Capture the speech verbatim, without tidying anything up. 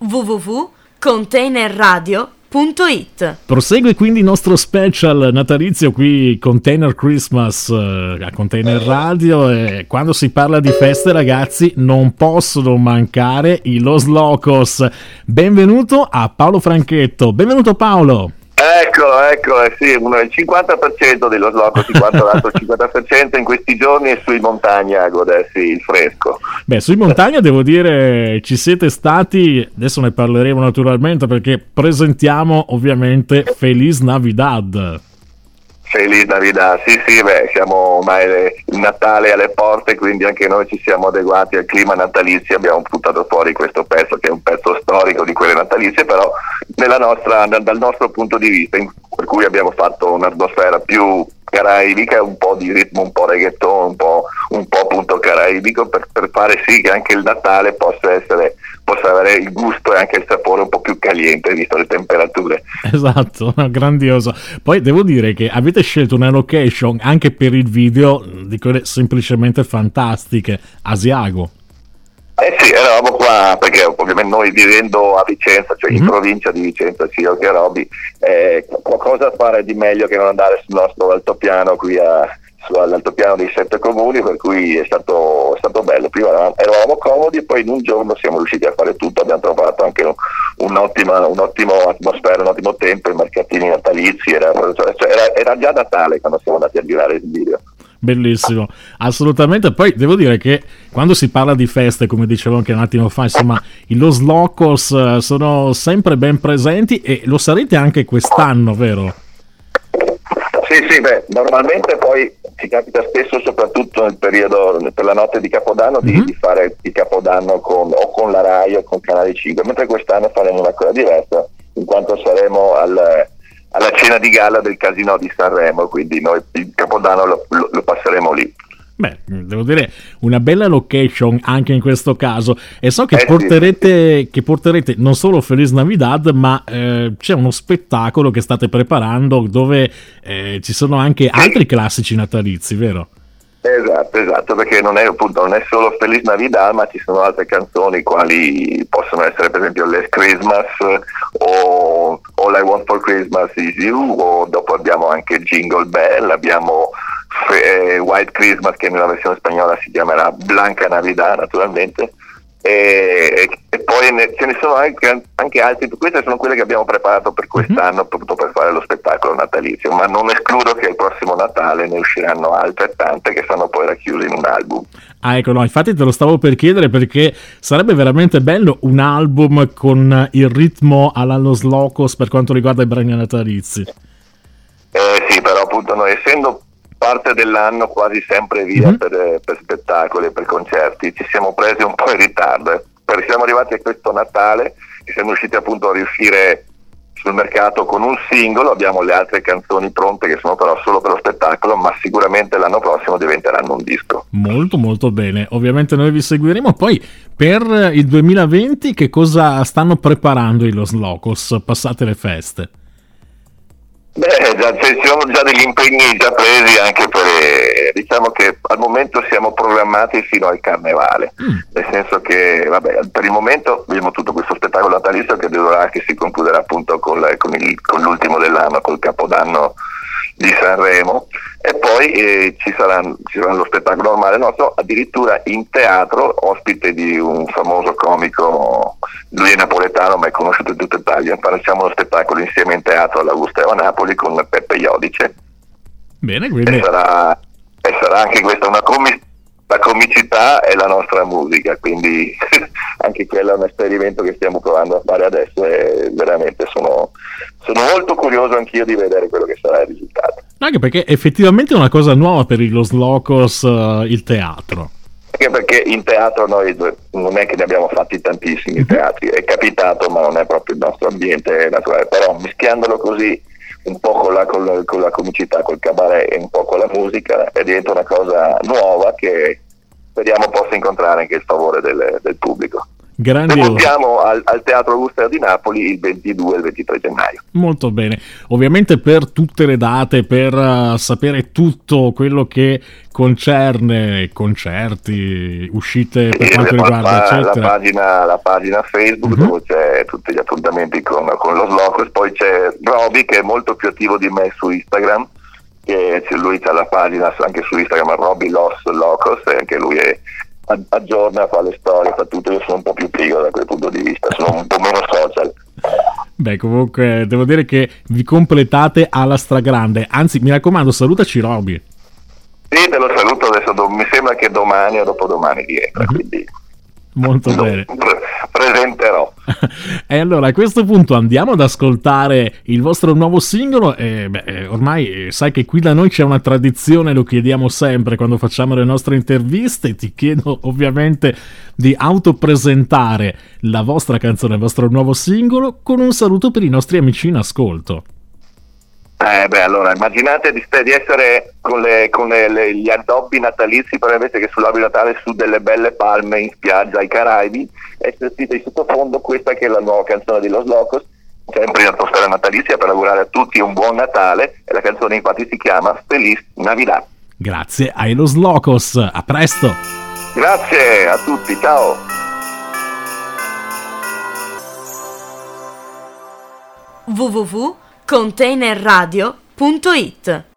w w w punto container radio punto it. Prosegue quindi il nostro special natalizio qui Container Christmas eh, a Container Radio, e quando si parla di feste, ragazzi, non possono mancare i Los Locos. Benvenuto a Paolo Franchetto. Benvenuto Paolo. Eccolo, eccolo, eh sì, il cinquanta per cento dello Slocos, l'altro cinquanta per cento in questi giorni è sui montagna a godersi il fresco. Beh, sui montagna devo dire ci siete stati, adesso ne parleremo naturalmente perché presentiamo ovviamente Feliz Navidad. Feliz Navidad, sì sì, beh, siamo ormai il Natale alle porte, quindi anche noi ci siamo adeguati al clima natalizio, abbiamo buttato fuori questo pezzo che è un pezzo storico di quelle natalizie, però nella nostra, dal nostro punto di vista, in, per cui abbiamo fatto un'atmosfera più caraibica, un po' di ritmo, un po' reggaeton, un po', un po' appunto caraibico, per, per fare sì che anche il Natale possa essere, possa avere il gusto e anche il sapore un po' più caliente visto le temperature. Esatto, grandioso. Poi devo dire che avete scelto una location anche per il video di quelle semplicemente fantastiche, Asiago. Eh sì, eravamo qua perché ovviamente noi vivendo a Vicenza, cioè mm-hmm. in provincia di Vicenza, Ciro che Robi, eh, cosa fare di meglio che non andare sul nostro altopiano qui a, su, all'altopiano dei sette comuni, per cui è stato, è stato bello. Prima eravamo, eravamo comodi e poi in un giorno siamo riusciti a fare tutto, abbiamo trovato anche un, un'ottima un'ottima atmosfera, un ottimo tempo, i mercatini natalizi, era, cioè, era, era già Natale quando siamo andati a girare il video. Bellissimo, assolutamente. Poi devo dire che quando si parla di feste, come dicevo anche un attimo fa, insomma, i Los Locos sono sempre ben presenti e lo sarete anche quest'anno, vero? Sì, sì, beh, normalmente poi ci capita spesso, soprattutto nel periodo, per la notte di Capodanno, di, mm-hmm. di fare il Capodanno con, o con la Rai o con Canale cinque, mentre quest'anno faremo una cosa diversa, in quanto saremo al... alla cena di gala del Casino di Sanremo, quindi noi il Capodanno lo, lo, lo passeremo lì. Beh, devo dire una bella location anche in questo caso, e so che eh porterete sì. che porterete non solo Feliz Navidad, ma eh, c'è uno spettacolo che state preparando dove eh, ci sono anche sì. altri classici natalizi, vero? Esatto, esatto, perché non è appunto non è solo Feliz Navidad, ma ci sono altre canzoni quali possono essere per esempio Last Christmas o All I Want for Christmas Is You, o dopo abbiamo anche Jingle Bell, abbiamo eh, White Christmas che nella versione spagnola si chiamerà Blanca Navidad naturalmente, e, e poi ne, ce ne sono anche, anche altri. Queste sono quelle che abbiamo preparato per quest'anno, mm-hmm. proprio per fare lo spettacolo natalizio, ma non escludo che il prossimo Natale ne usciranno altre tante che saranno poi racchiuse in un album. Ah, ecco, no, infatti te lo stavo per chiedere, perché sarebbe veramente bello un album con il ritmo alla Los Locos per quanto riguarda i brani natalizi. Eh sì, però appunto noi essendo parte dell'anno quasi sempre via mm-hmm. per, per spettacoli e per concerti, ci siamo presi un po' in ritardo, perché siamo arrivati a questo Natale e siamo riusciti appunto a riuscire sul mercato con un singolo, abbiamo le altre canzoni pronte che sono però solo per lo spettacolo, ma sicuramente l'anno prossimo diventeranno un disco. Molto molto bene, ovviamente noi vi seguiremo. Poi per il duemilaventi che cosa stanno preparando i Los Locos, passate le feste? Beh, già, ci sono già degli impegni già presi anche per, eh, diciamo che al momento siamo programmati fino al Carnevale, mm. nel senso che vabbè, per il momento abbiamo tutto questo spettacolo natalizio che durerà, che si concluderà appunto con, con, il, con l'ultimo dell'anno, col Capodanno di Sanremo, e poi eh, ci, sarà, ci sarà lo spettacolo normale nostro, addirittura in teatro, ospite di un famoso comico, lui è napoletano ma è conosciuto in tutta Italia, facciamo lo spettacolo insieme in teatro all'Augusteo a Napoli con Peppe Iodice. Bene, quindi... e, sarà, e sarà anche questa una comi- la comicità e la nostra musica, quindi anche quello è un esperimento che stiamo provando a fare adesso e veramente sono, sono molto curioso anch'io di vedere quello che sarà il risultato. Anche perché effettivamente è una cosa nuova per i Los Locos, uh, il teatro. Anche perché in teatro noi non è che ne abbiamo fatti tantissimi teatri, è capitato ma non è proprio il nostro ambiente naturale, però mischiandolo così un po' con la, con, la, con la comicità, col cabaret e un po' con la musica, è diventa una cosa nuova che speriamo possa incontrare anche il favore del, del pubblico. Grandioso. Debuttiamo al, al Teatro Augusteo di Napoli il ventidue e il ventitré gennaio. Molto bene. Ovviamente per tutte le date, per uh, sapere tutto quello che concerne concerti, uscite per sì, quanto riguarda la, eccetera. La pagina, la pagina Facebook, mm-hmm. dove c'è seguire tutti gli appuntamenti con, con Los Locos. Poi c'è Roby, che è molto più attivo di me su Instagram, che lui ha la pagina anche su Instagram, Roby Los Locos, e anche lui è, aggiorna, fa le storie, fa tutto. Io sono un po' più pigro da quel punto di vista, sono un po' meno social. Beh, comunque devo dire che vi completate alla stragrande, anzi mi raccomando, salutaci Roby. Sì, te lo saluto adesso, do, mi sembra che domani o dopodomani rientra, uh-huh. quindi molto lo, bene, pre- presenterò. E allora a questo punto andiamo ad ascoltare il vostro nuovo singolo. E beh, ormai sai che qui da noi c'è una tradizione, lo chiediamo sempre quando facciamo le nostre interviste. Ti chiedo ovviamente di autopresentare la vostra canzone, il vostro nuovo singolo, con un saluto per i nostri amici in ascolto. Eh beh, allora immaginate di, di essere con, le, con le, le, gli addobbi natalizi, però invece che sull'albero Natale su delle belle palme in spiaggia ai Caraibi, e sentite in sottofondo questa che è la nuova canzone di Los Locos, sempre in atmosfera natalizia, per augurare a tutti un buon Natale. E la canzone infatti si chiama Feliz Navidad. Grazie ai Los Locos, a presto. Grazie a tutti, ciao. w w w punto containerradio punto it